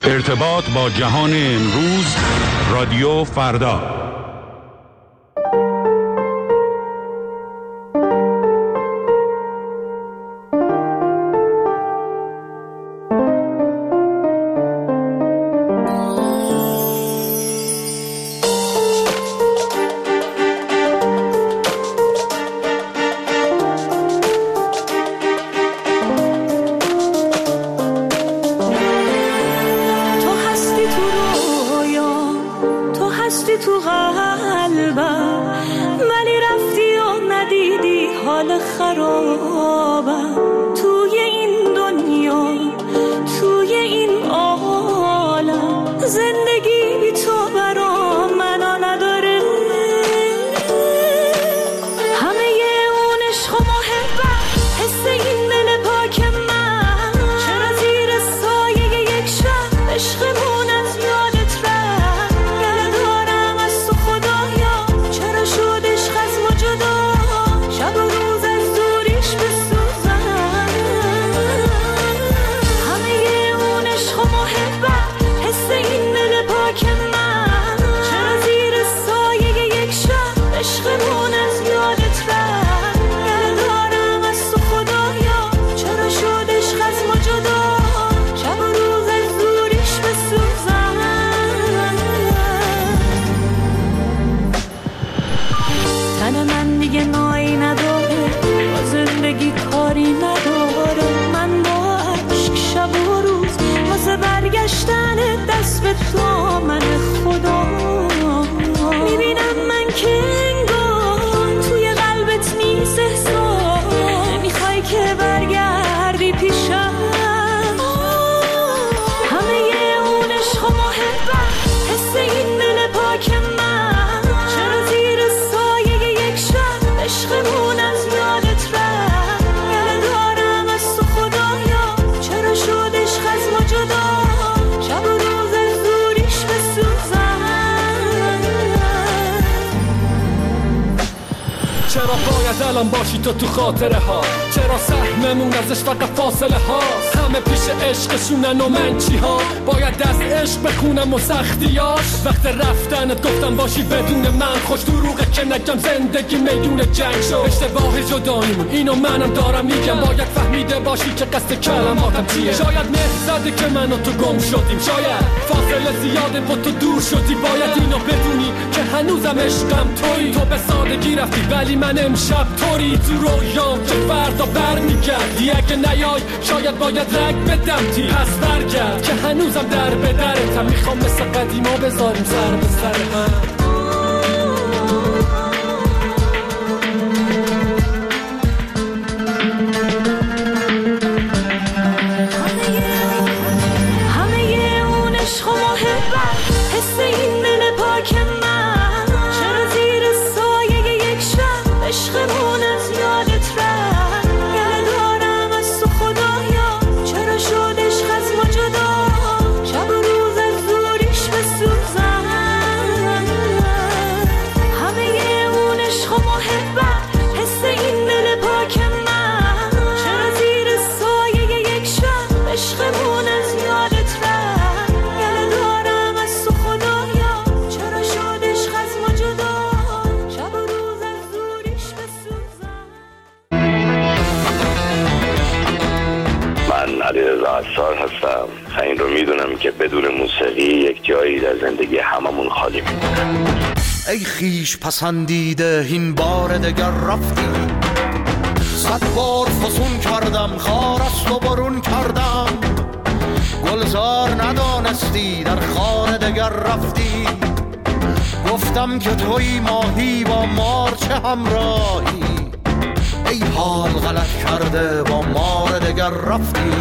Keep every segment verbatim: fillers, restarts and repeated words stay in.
ارتباط با جهان امروز، رادیو فردا. الان باشی تو تو خاطره ها، چرا سهممون ازش فقط فاصله هاست؟ همه پیش عشقشونن و من چی ها؟ باید از عشق بخونم و سختیاش. وقت رفتنت گفتم باشی بدون من، خوش دروغه که نگم زندگی میدون جنگ شد. اشتباه جداییمون اینو منم دارم میگم، باید فهمیده باشی که قصد کلماتم چیه. شاید مهر زده که من و تو گم شدیم، شاید فاصله زیاده با تو دور شدی. باید اینو بدونی که هنوزم عشقم تویی. تو به سادگی رفتی ولی من امشب طوری تو رویام که فردا برمیگردی. اگه نیای شاید باید رگ بدم تی، پس برگرد که هنوزم در به درتم. میخوام مثل قدیما بذاریم سر به سر هم. سال هستم. این رو میدونم که بدون موسیقی یک جایی در زندگی هممون خالی میمونه. ای خیش پسندیده این بار دگر رفتی، صد بار فسون کردم خارست و برون کردم. گلزار ندانستی در خانه دگر رفتی، گفتم که توی ماهی با مار چه همراهی. ای حال غلط کرده با مار دگر رفتی.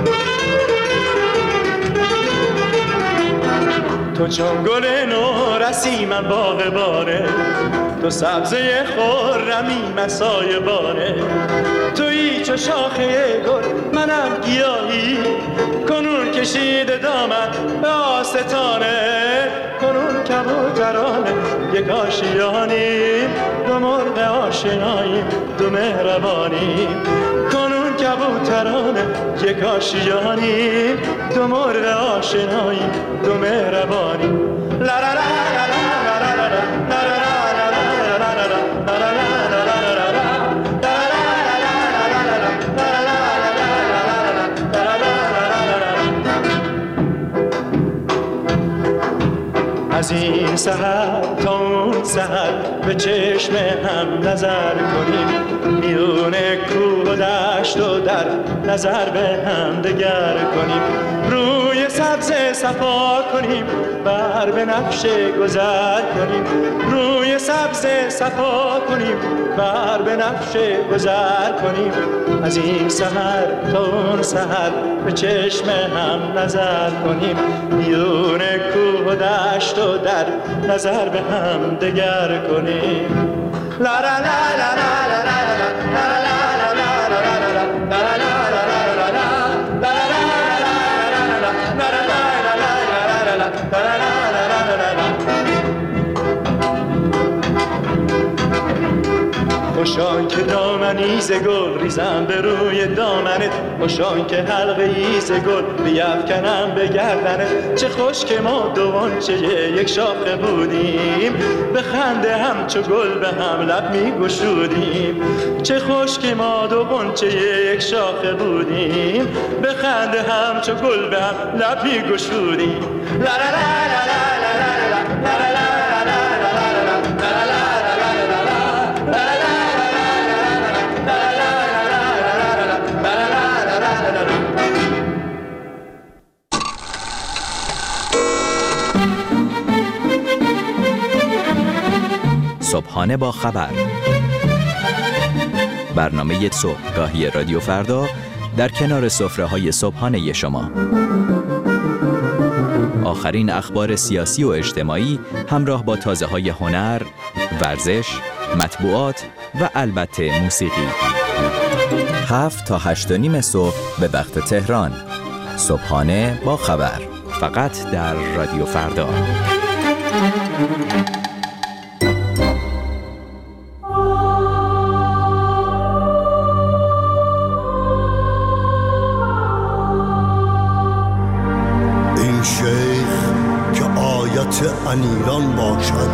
تو چون گل نو نسیمم باغ باره، تو سبزه خرمی مسای باره، تویی چو شاخه گل منم گیاهی، کنون کشیده دامن به آستانه، کنون کبوترانه یک آشیانیم، دو مرغ آشناییم دو مهربانیم، کنون کبوترانه یک آشیانیم، دو مرغ آشناییم دو مهربانیم. لا لا لا لا لا لا لا لا از این سحر تا اون سحر به چشم هم نظر کنیم، میون کوه و دشت و در نظر به هم دگر کنیم، روی سبز صفا کنیم بر به نقش گذر کنیم، روی سبز صفا کنیم بر به نقش گذر کنیم، از این سحر تا اون سحر به چشم هم نظر کنیم، میون کوه و دشت و در نظر به هم دگر کنیم. لا لا لا لا لا لا خوشان که دامنی ز گل ریزم به روی دامنت، خوشان که حلقه ای ز گل بیفکنم به گردنت، چه خوش که ما دوانچه یک شاخه بودیم، به خنده همچو گل به هم لب می گشودیم، چه خوش که ما دوانچه یک شاخه بودیم، به خنده همچو گل به هم لب می گشودیم. لا لا لا لا لا لا لا لا صبحانه با خبر، برنامه صبحگاهی رادیو فردا در کنار سفره‌های صبحانه شما. آخرین اخبار سیاسی و اجتماعی همراه با تازه‌های هنر، ورزش، مطبوعات و البته موسیقی. هفت تا هشت و نیم صبح به وقت تهران. صبحانه با خبر، فقط در رادیو فردا. ایران باشد،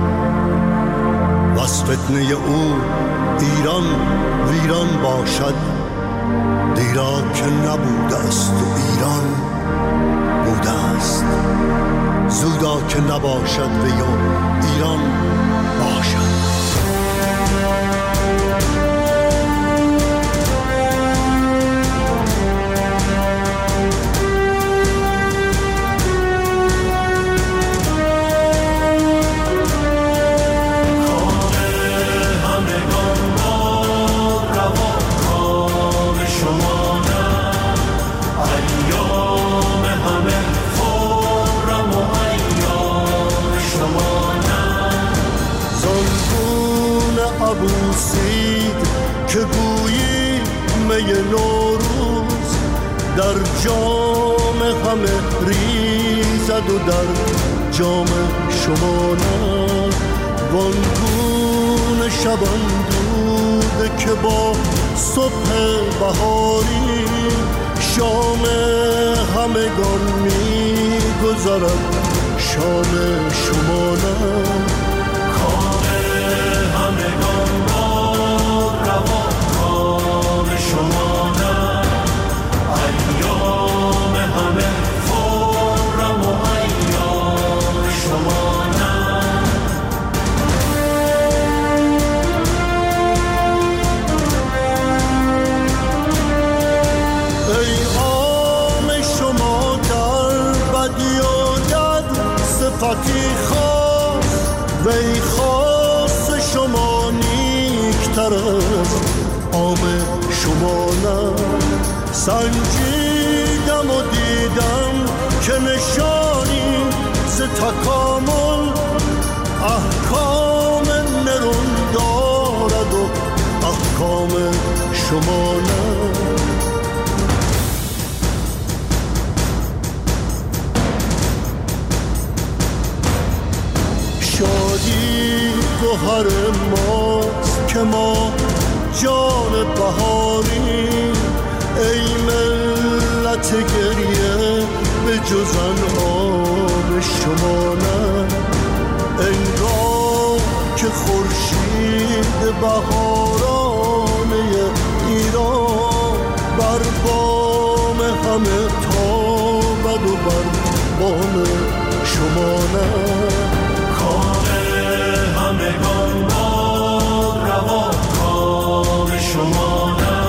وز فتنه او ایران ویران باشد، دیرا که نبوده است و ایران بوده است، زودا که نباشد و یا ایران باشد. که گویی می نوروز در جام همه ریزد و در جام شما نه، وانگون شبان دود که با صبح بهاری شام همگان می گذرد شام شما نه. صفتی خاص وی خاص شما نیکتر از عام شما نه، سنجیدم و دیدم که نشانی ز تکامل کام شما نه. شادی گوهر ماست که ما جان بهاری، ای ملت گریه به جزن آب شما نه. انگار که خورشید بهارانه ایران بر بام همه تابد و بر بام شما نه. کام همگان باد روا، کام شما نه.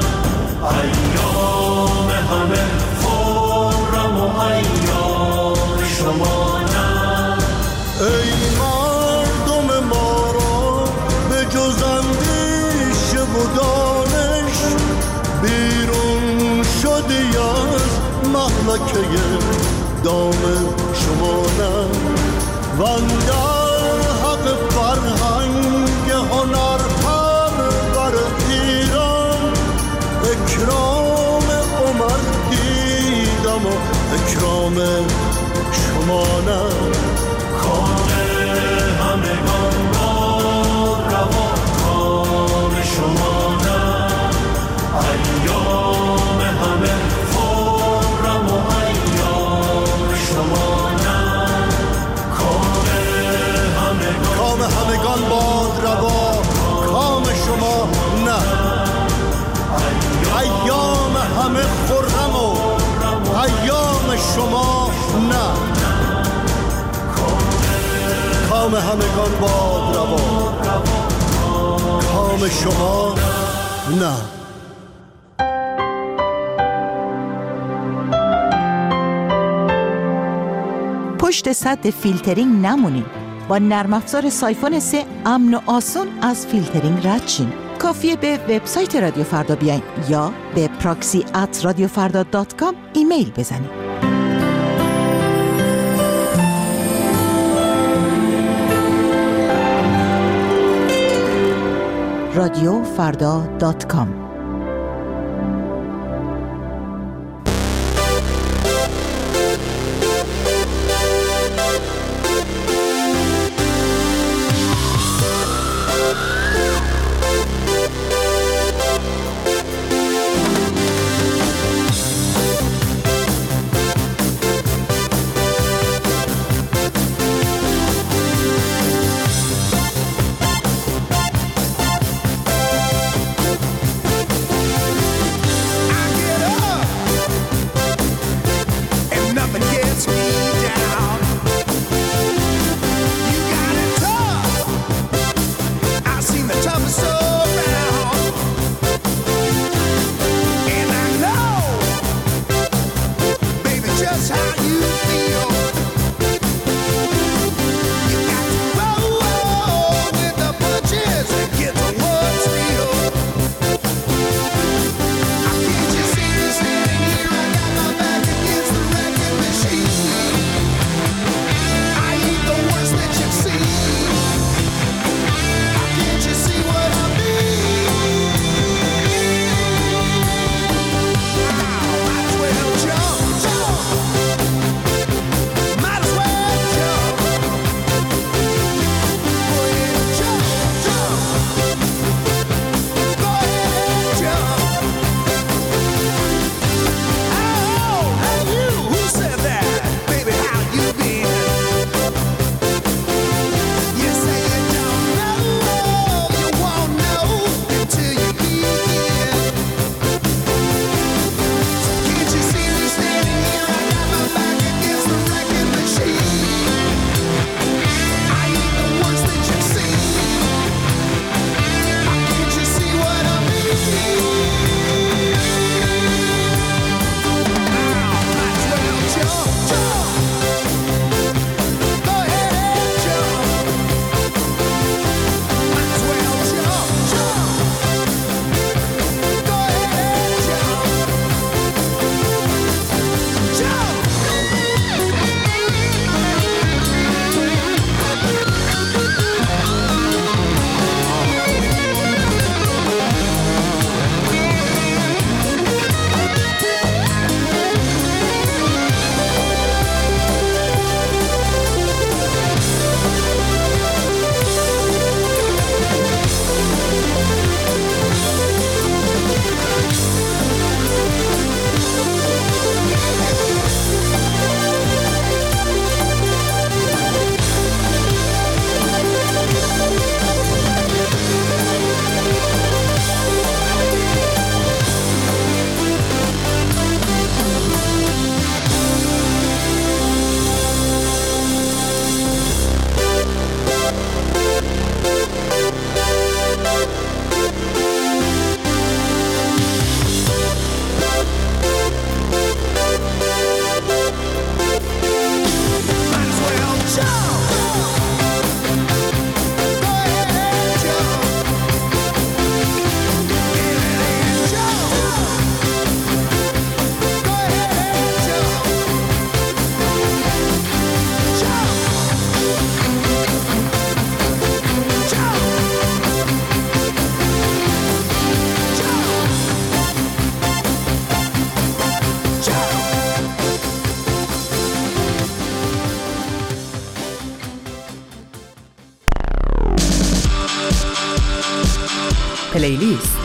ایام همه خرم و ایام شما نه. ای مردم ما را به جز اندیشه و دانش بیرون شدی از مهلکه دام شما نه. وندر حق فرهنگ هنر پرور ایران اکرام عمر دیدم و اکرام شما نه. کام همگان باد روا، کام شما نه. ایام همه خرم و ایام شما نه. کام همگان کام همگان باد روا، کام شما نه. ایام همه خرم و ایام شما نه. کام همگان باد روا، کام شما نه. پشت سد فیلترینگ نمونید. با نرم افزار سایفون سه امن و آسان از فیلترینگ رد شین. کافیه به وبسایت رادیو فردا بیاین یا به پراکسی ات رادیو فردا دات کام ایمیل بزنید. رادیو فردا دات کام. پلیلیست.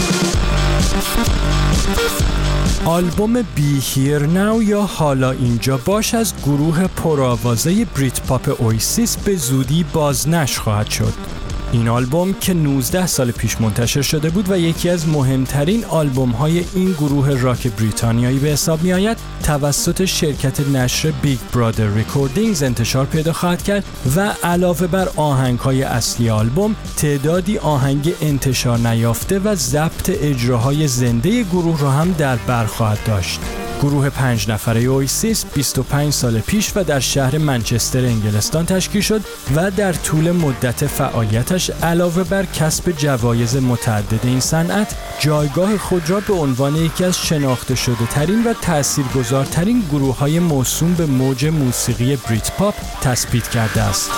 آلبوم بی هیر ناو یا حالا اینجا باش از گروه پرآوازه بریت پاپ اویسیس به زودی بازنشر خواهد شد. این آلبوم که نوزده سال پیش منتشر شده بود و یکی از مهمترین آلبوم‌های این گروه راک بریتانیایی به حساب می‌آید، توسط شرکت نشر بیگ برادر ریکوردینگز انتشار پیدا خواهد کرد و علاوه بر آهنگ‌های اصلی آلبوم، تعدادی آهنگ انتشار نیافته و ضبط اجراهای زنده گروه را هم در بر خواهد داشت. گروه پنج نفره اویسیس بیست و پنج سال پیش و در شهر منچستر انگلستان تشکیل شد و در طول مدت فعالیتش علاوه بر کسب جوایز متعدد این صنعت، جایگاه خود را به عنوان یکی از شناخته شده ترین و تاثیرگذارترین گروه‌های موسوم به موج موسیقی بریت پاپ تثبیت کرده است.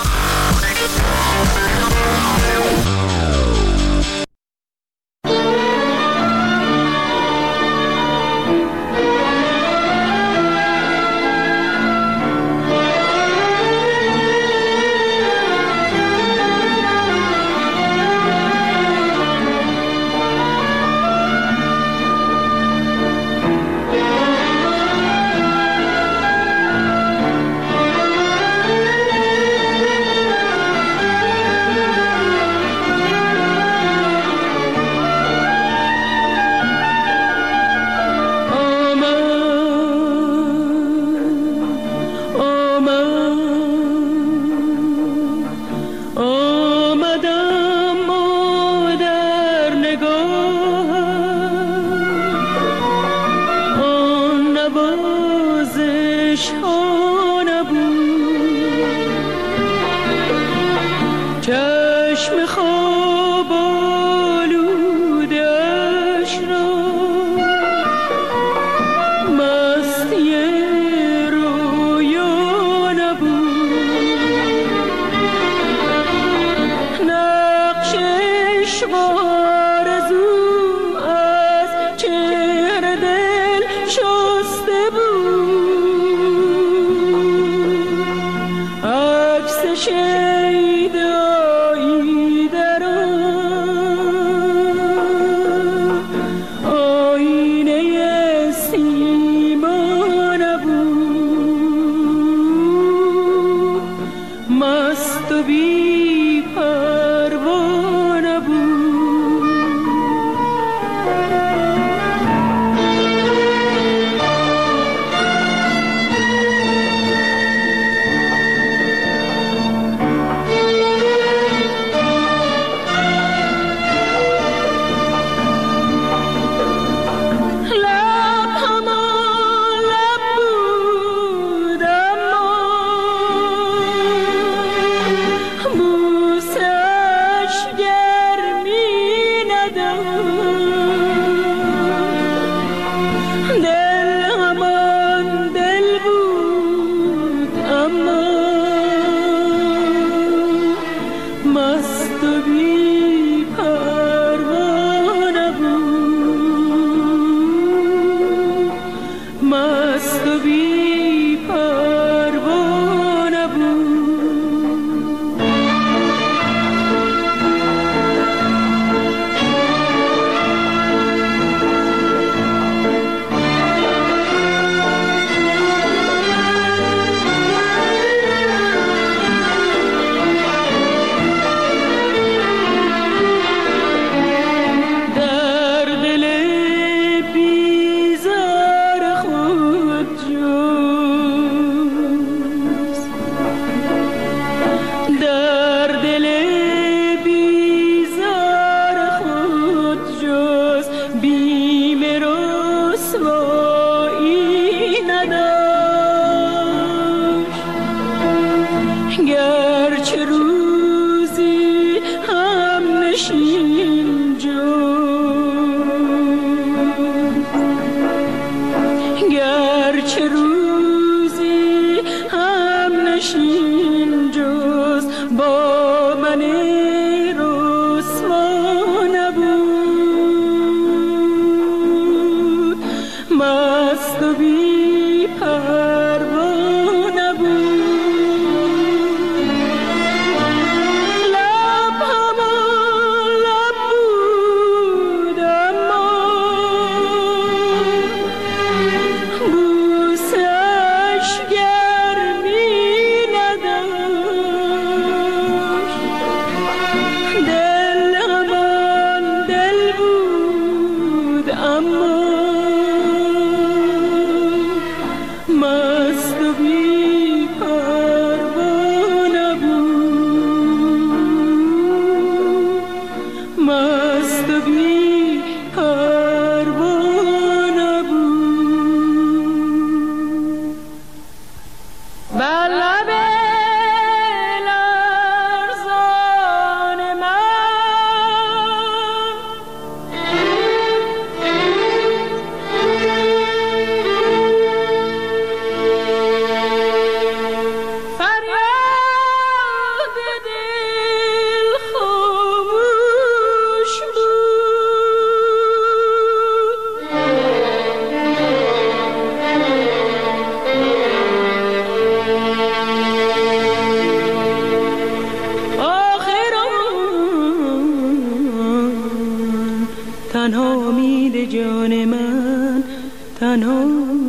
جان من تنها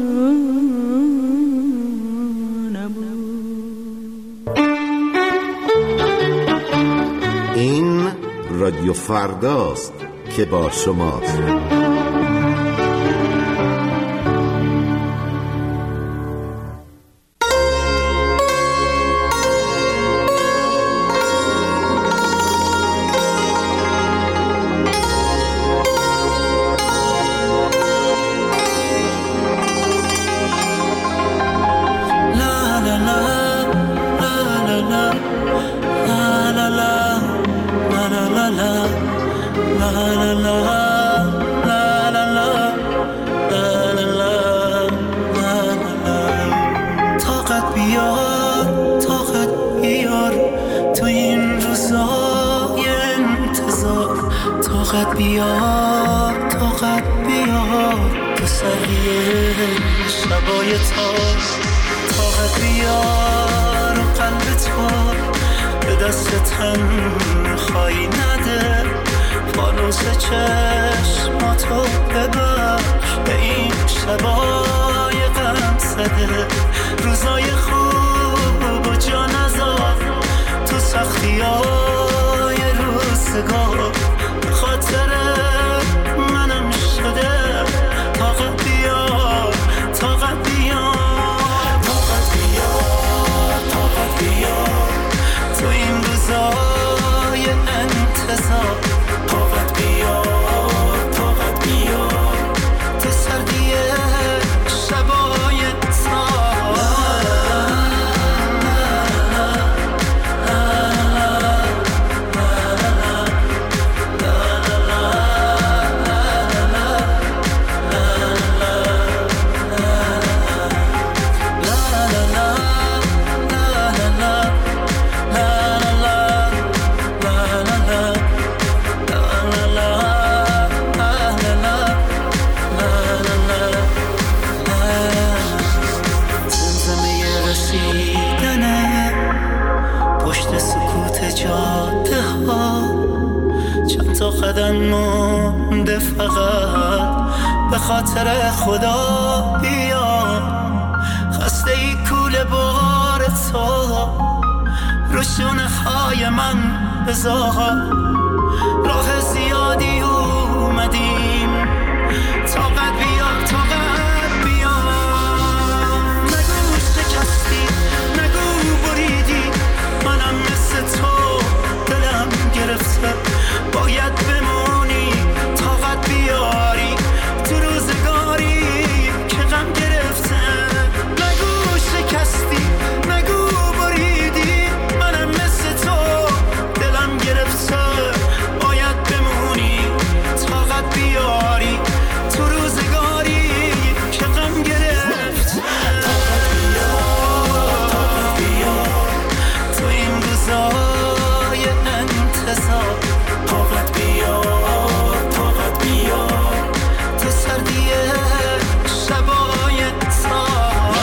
نبود. این رادیو فرداست که با شماست. خاطر خدا بیا، خسته ای کوله بار تو رو شونه های من بذار. راه زیادی اومدیم، طاقت بیا طاقت بیا. نگو شکستی، نگو بریدی، منم مثل تو دلم گرفته. باید بمونی، طاقت بیاری تو روزگاری که غم گرفته. نگو شکستی، نگو بریدی، منم مثل تو دلم گرفته. باید بمونی، طاقت بیاری تو روزگاری که غم گرفته. طاقت بیار، طاقت بیار تو این روزای انتظار. طاقت بیار، طاقت بیار تو سردی شبای تار.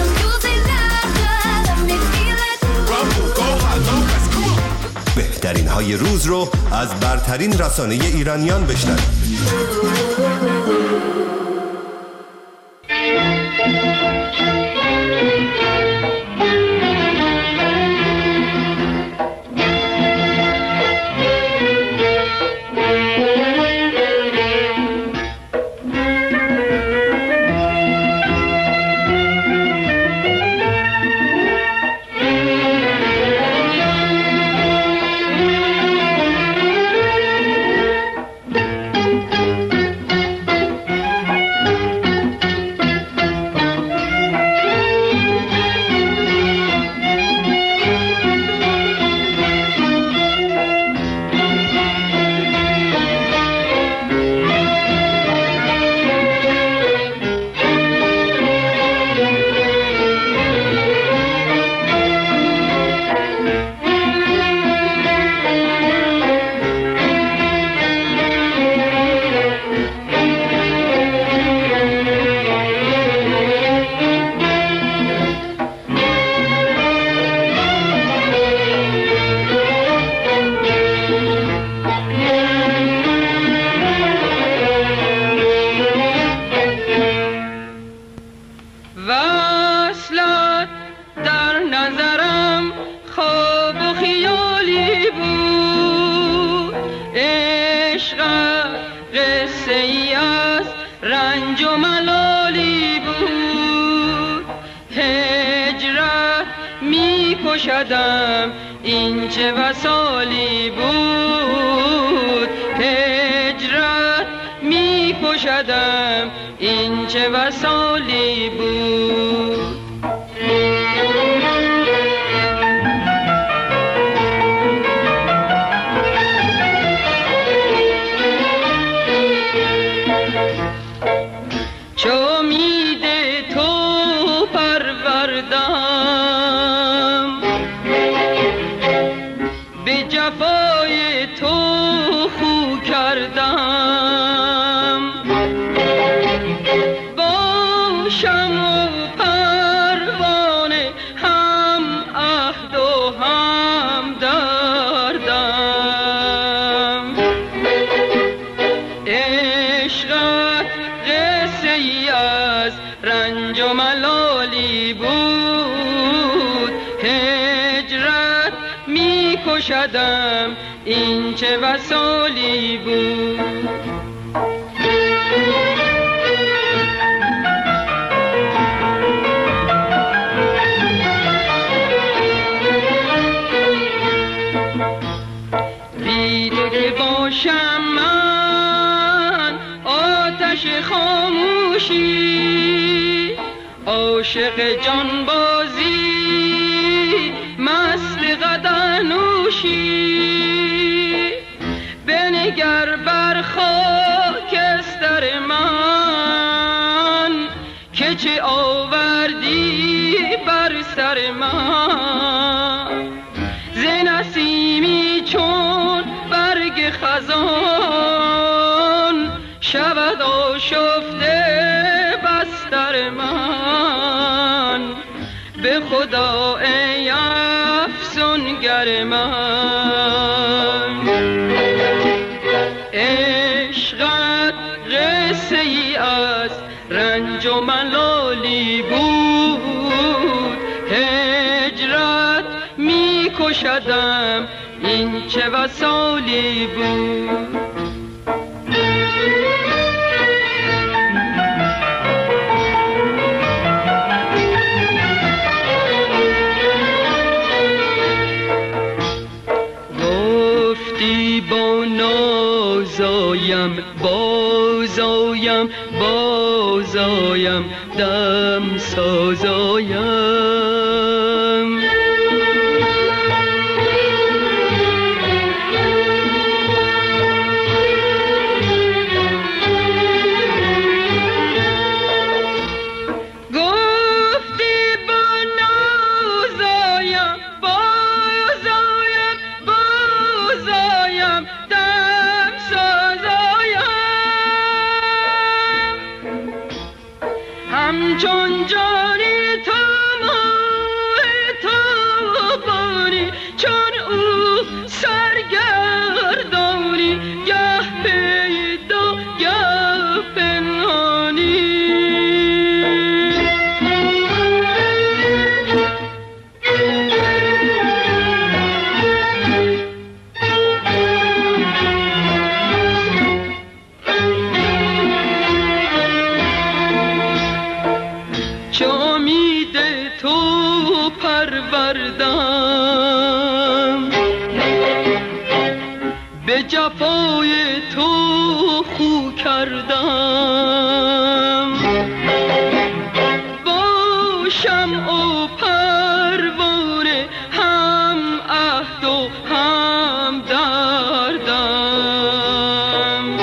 بهترین های روز رو از برترین رسانه ایرانیان بشنوید. شدم این چه وصالی بود، هجرت می کشدم این چه وصالی بود. شدم این چه وصالی بود. بی تو که باشم من آتش خاموشی، عاشق جان بازی مست قدنوشی، بنگر بر خاکستر من که چه آوردی بر سر من. ز نسیمی چون برگ خزان شود آشفته بستر من. به خدا ای افسونگر من، عشقت قصه ای از رنج و ملالی بود، هجرت می کشدم این چه وصالی بود. بازایم بازایم دم سازایم، گفتی با نازایم بازایم بازایم دم همچون جانی تو ماه تو بانی، چون او سرگرد به جفای تو خو کردم. با شمع و پروانه هم عهد و هم دردم.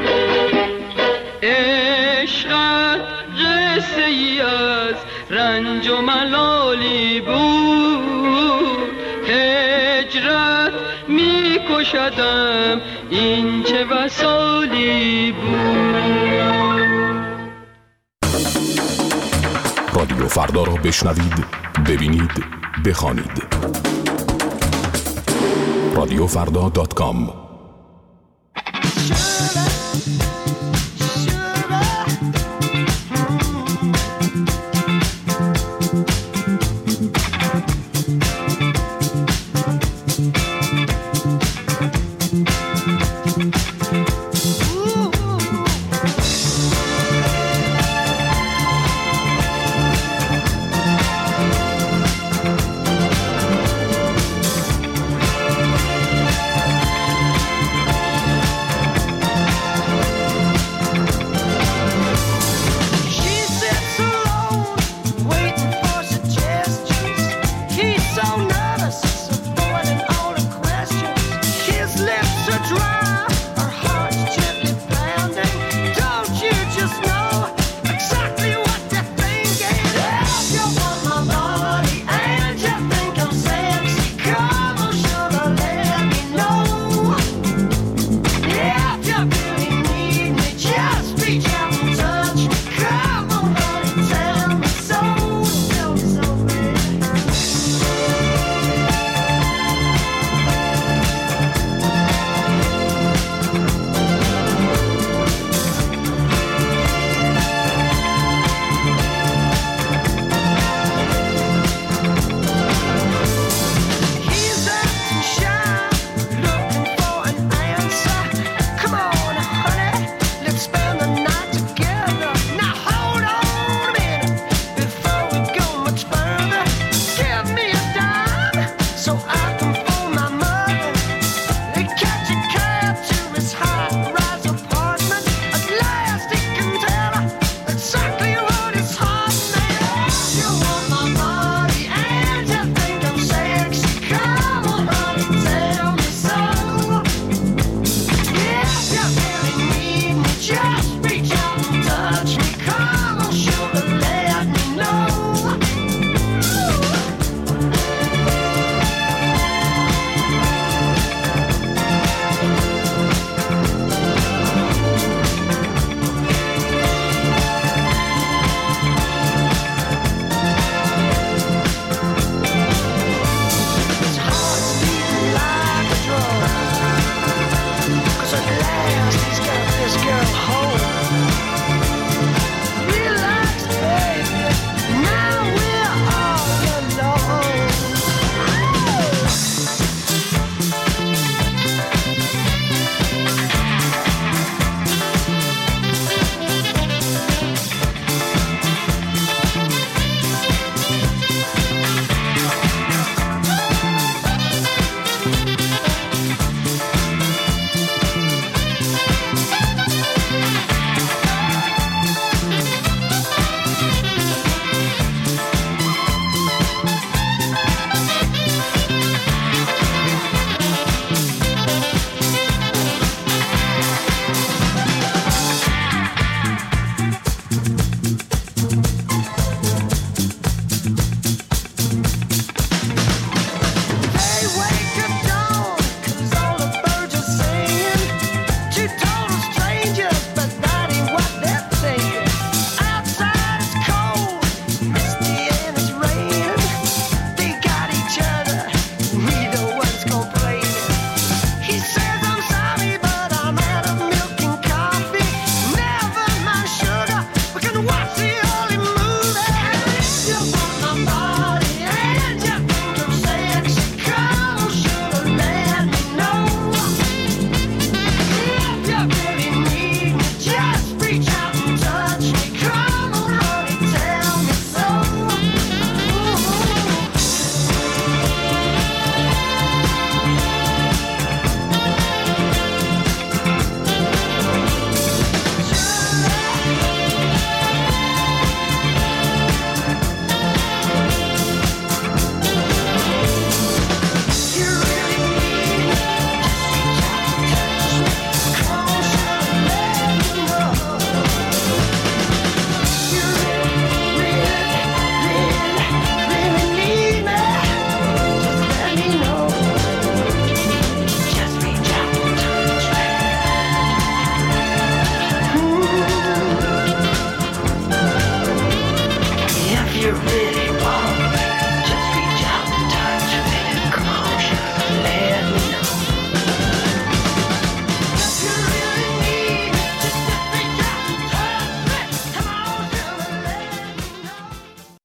عشقت قصه ای از رنج و ملالی بود، هجرت می کشدم این چه وصالی بود. رادیو فردا را بشنوید، ببینید، بخوانید. رادیو فردا دات کام.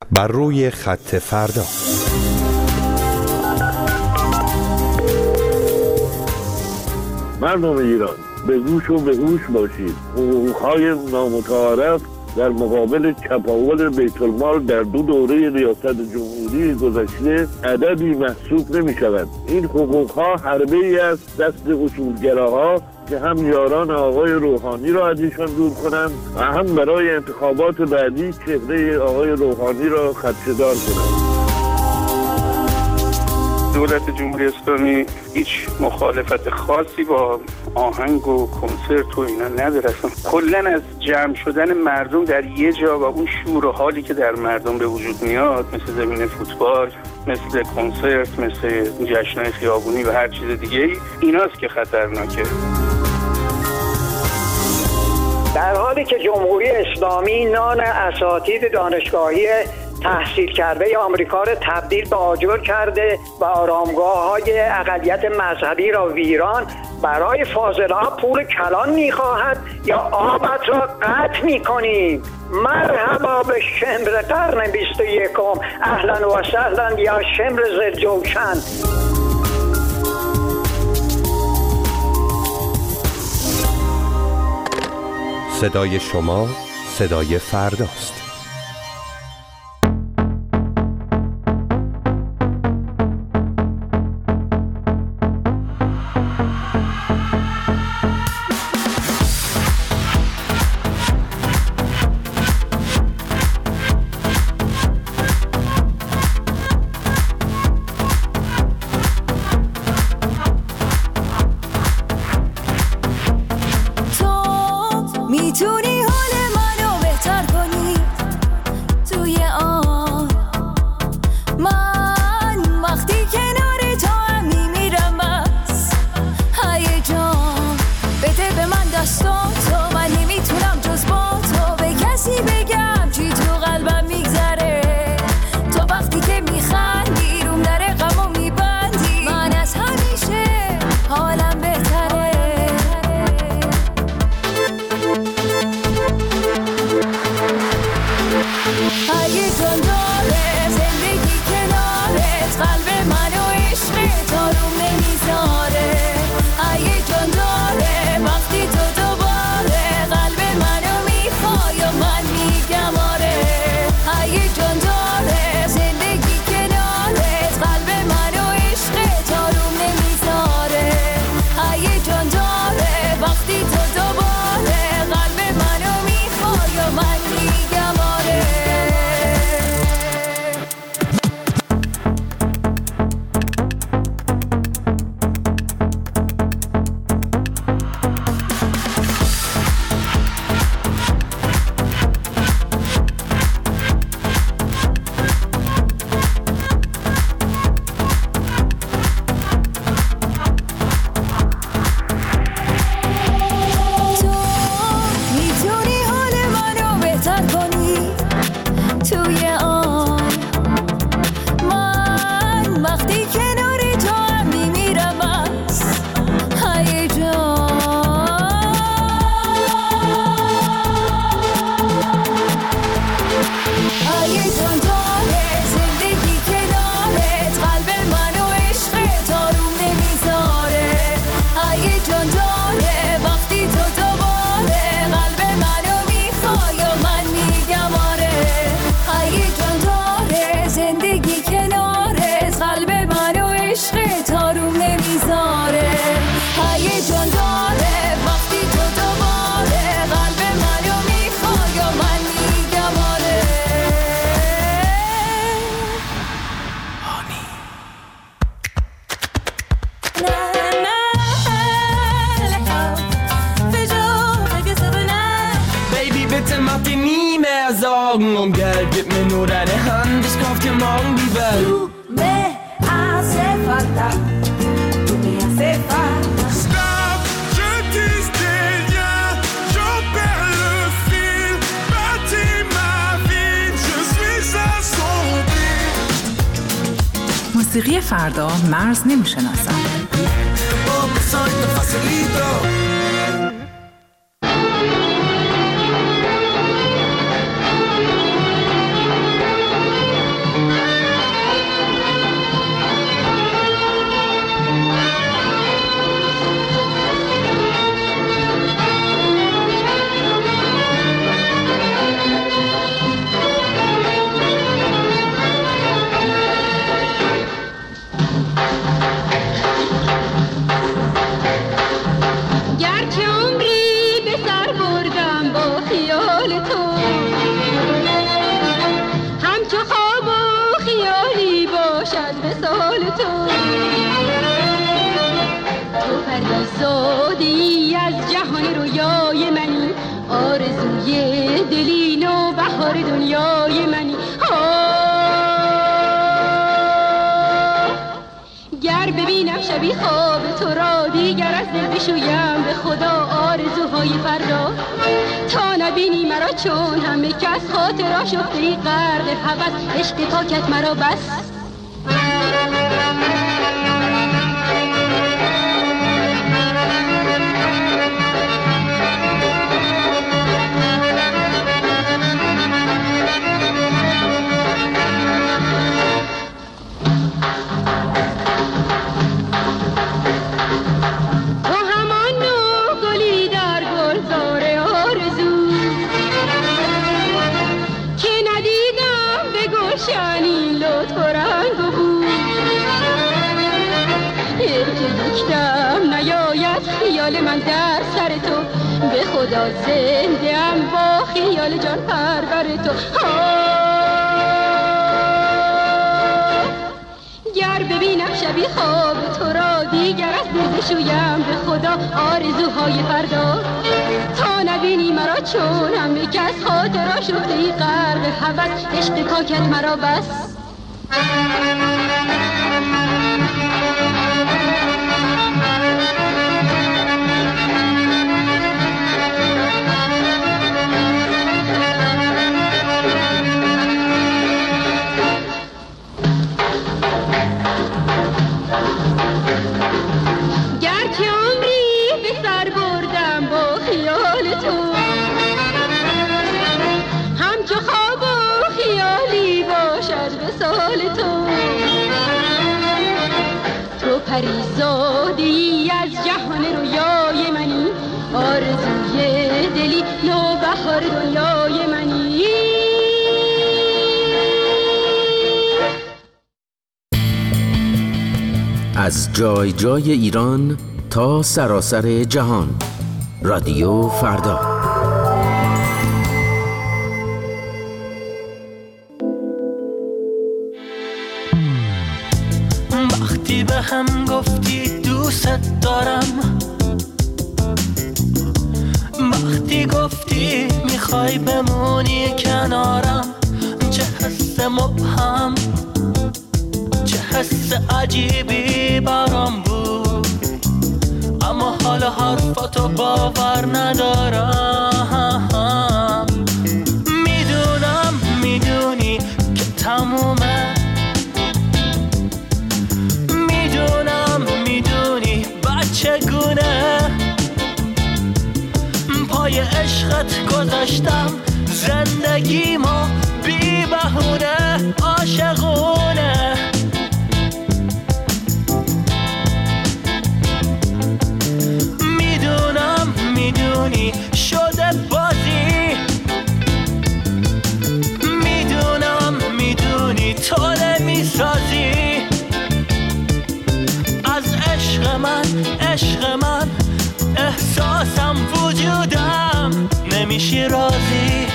بر روی خط فردا. مردم ایران به گوش و به هوش باشید. حقوق‌های نامتعارف در مقابل چپاول بیت المال در دو دوره ریاست جمهوری گذشته عددی محسوب نمی شود. این حقوق‌ها حربه‌ای است دست اصولگراها که هم یاران آقای روحانی را از ایشان دور کنند و هم برای انتخابات بعدی چهره آقای روحانی را خدشه‌دار کنند. دولت جمهوری اسلامی هیچ مخالفت خاصی با آهنگ و کنسرت و اینا نداره. کلا از جمع شدن مردم در یه جا و اون شور و حالی که در مردم به وجود میاد، مثل زمین فوتبال، مثل کنسرت، مثل جشن‌های خیابونی و هر چیز دیگه ای، ایناست که خطرناکه. در حالی که جمهوری اسلامی نان اساتید دانشگاهی تحصیل کرده آمریکا را تبدیل به آجر کرده و آرامگاه‌های اقلیت مذهبی را ویران، برای فاضل‌ها پول کلان می‌خواهد یا آبت را قطع می‌کنیم. مرحبا به شمر قرن بیست و یکم، اهلا و سهلا یا شمر زلجوشن. صدای شما صدای فرداست. میتونی حال منو بهتر کنی توی آن، من وقتی کنار تو هم میمیرم از هیجان. بده به من دستاتو، من نمیتونم جز با تو به کسی بگم چی تو قلبم میگذره. تو وقتی که میخندی روم در غمو میبندی، من از همیشه حالم بهتره. هیجان داره زندگی کنارت، قلب منو عشقت آروم نمیذاره. هیجان داره وقتی تو دوباره قلب منو میخوای و من میگم آره. هیجان داره زندگی کنارت، قلب منو عشقت آروم نمیذاره. هیجان داره وقتی تو دوباره قلب منو میخوای و من میگم آره. میتونی حال منو بهتر کنی توی آن، من وقتی کنار تو هم میمیرم از هیجان. هیجان داره زندگی کنارت، قلب منو عشقت آروم نمیذاره. هیجان داره وقتی تو دوباره قلب منو میخوای و من میگم آره. هیجان داره زندگی کنارت، قلب منو عشقت آروم نمیذاره. هیجان داره وقتی تو دوباره قلب منو میخوای و من میگم آره. Baby, bitte mach dir nie mehr Sorgen um Geld, gib mir nur deine Hand, ich kauf dir morgen die Welt. Du me hace falta, tu me hace falta. Stop, je tisse des liens, j'en perds le fil, bâtis ma vie, je suis assombri. موسیقی فردا مرز نمیشناسد. زادی از جهان رویای منی، آرزوی دلی نو بهار دنیای منی. گر ببینم شبی خواب تو را دیگر از دل بشویم به خدا آرزوهای فردا. تا نبینی مرا چون همه کس خاطر آشفته غرق هوس، عشق پاکت مرا بس. خیال من در سر تو به خدا زنده ام با خیال جان پرور تو. گر ببینم شبی خواب تو را دیگر از دل بشویم به خدا آرزوهای فردا. تا نبینی مرا چون همه کس خاطر آشفته غرق هوس، عشق پاکت مرا بس. پریزادی از جهان رویای منی، آرزوی دلی نو بهار دنیای منی. از جای جای ایران تا سراسر جهان، رادیو فردا. وقتی به هم گفتی دوست دارم، وقتی گفتی میخوای بمونی کنارم، چه حس مبهم، چه حس عجیبی برام بود، اما حالا حرفاتو باور ندارم. میدونم میدونی که تمومه، میدونم میدونی بچگونه پای عشقت گذاشتم زندگیمو بی بهونه عاشقونه. میدونم میدونی شده بازی، میدونم میدونی تو نمیسازی از عشق من، عشق من احساسم وجودم نمیشی راضی.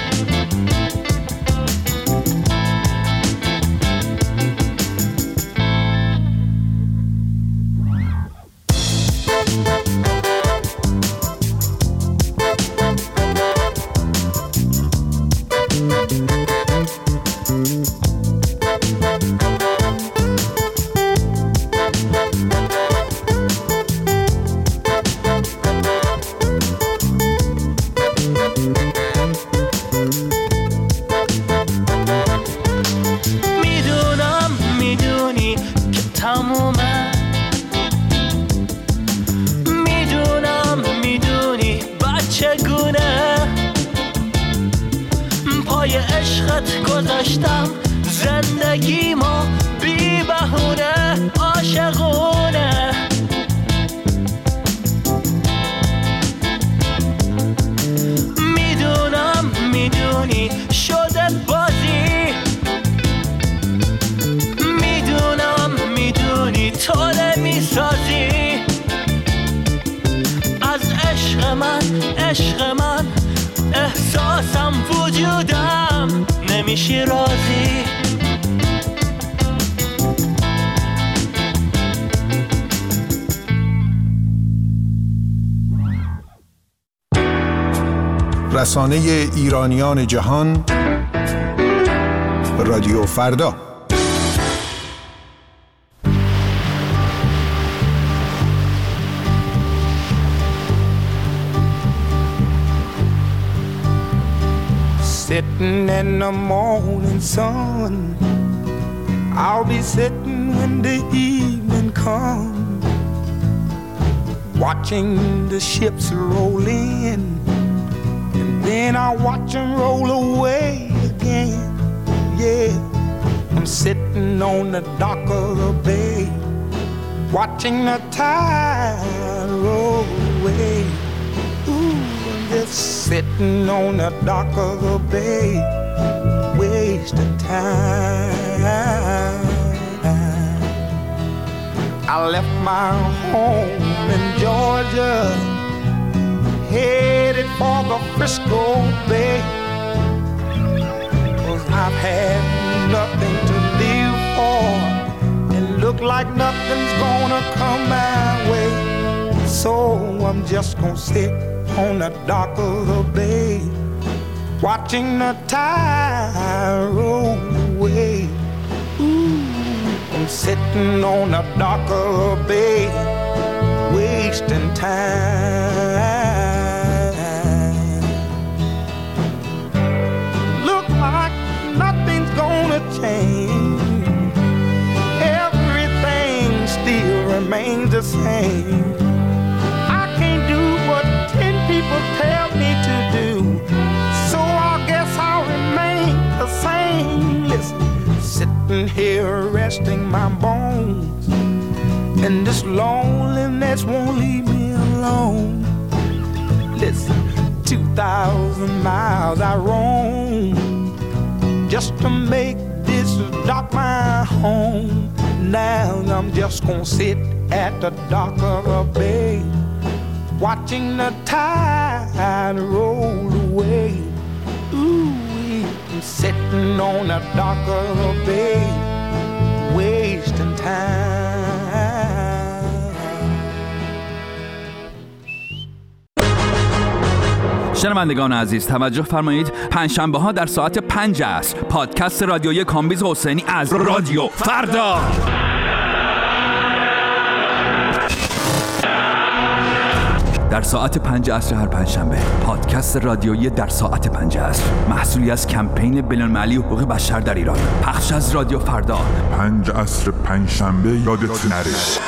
گذاشتم زندگیمو بی بهونه عاشقونه. میدونم میدونی شده بازی، میدونم میدونی تو نمیسازی از عشق من، عشق من احساسم وجودم نمیشی راضی. رسانه ایرانیان جهان، رادیو فردا. Sitting in the morning sun, I'll be sitting when the evening comes, watching the ships roll in, and then I'll watch them roll away again. Yeah, I'm sitting on the dock of the bay, watching the tide roll away. Ooh, I'm just sitting on the dock of the bay, wasting time. I left my home in Georgia, headed for the Frisco Bay, 'cause I've had nothing to live for, and look like nothing's gonna come my way. So I'm just gonna sit on the dock of the bay, watching the tide roll away. Ooh, I'm sitting on the dock of the bay, wasting time. Look like nothing's gonna change, everything still remains the same. I can't do what ten people tell me to do, so I guess I'll remain the same. Listen, sitting here resting my bones, and this loneliness won't leave me alone. Listen, two thousand miles I roam just to make this dock my home. Now I'm just gonna sit at the dock of a bay, watching the tide roll away. Ooh, I'm sitting on the dock of the bay, wasting time. شنوندگان عزیز توجه فرمایید، پنجشنبه ها در ساعت پنج است پادکست رادیویی کامبیز حسینی از رادیو فردا. در ساعت پنج عصر هر پنجشنبه پادکست رادیویی در ساعت پنج عصر، محصولی از کمپین بین‌المللی حقوق بشر در ایران، پخش از رادیو فردا. پنج عصر پنجشنبه یادت نره.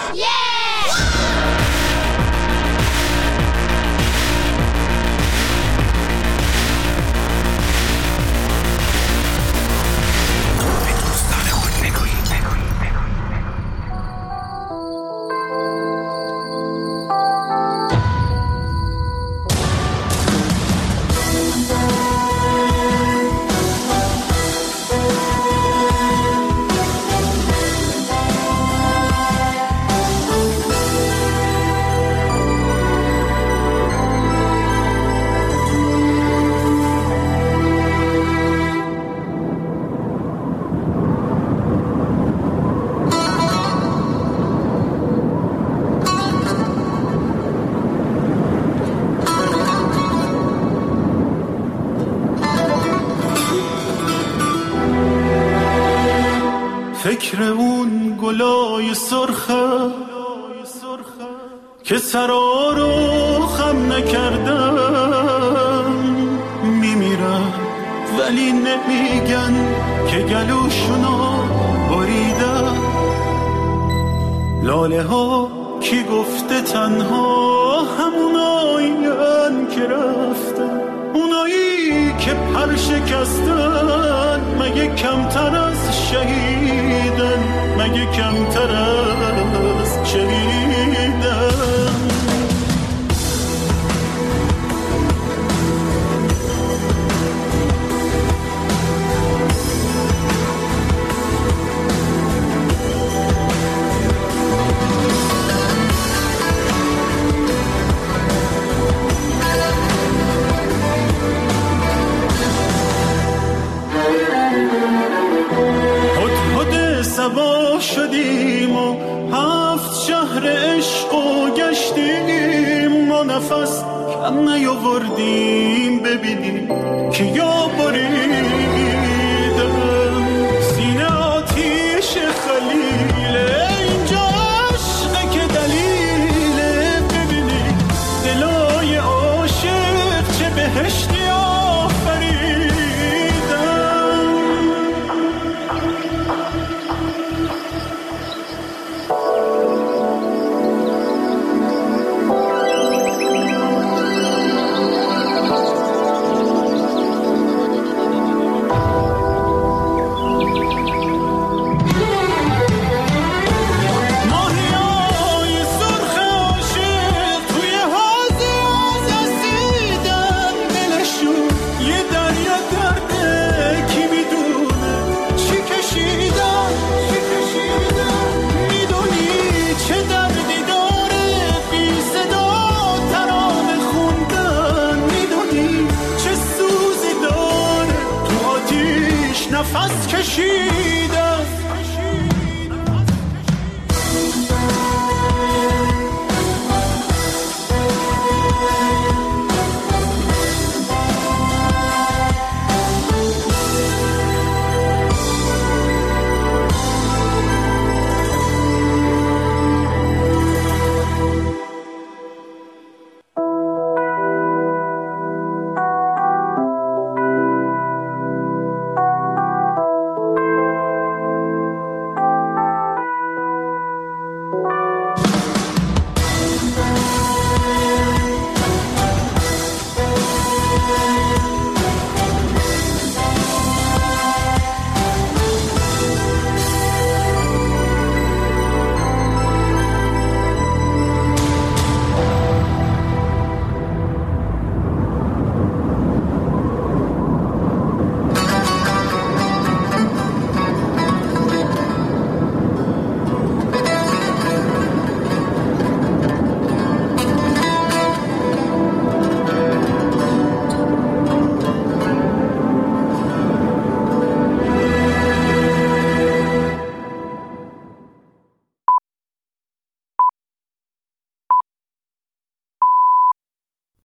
فکر اون گلای سرخه که سرا رو خم نکردن، میمیرن ولی نمیگن که گلوشونو بریدن. لاله ها کی گفته تنها همونایین که رفتن، اونایی که پر شکستن مگه کمتر از شهیدن، مگه کمتر از شهیدن. سبا شدیم و هفت شهر عشق و گشتیم، ما نفس نیاوردیم ببینیم که یا بریدم سینه آتیش خلیله اینجا عشقه که دلیله ببینیم دلای عاشق چه بهشتی نفس کشید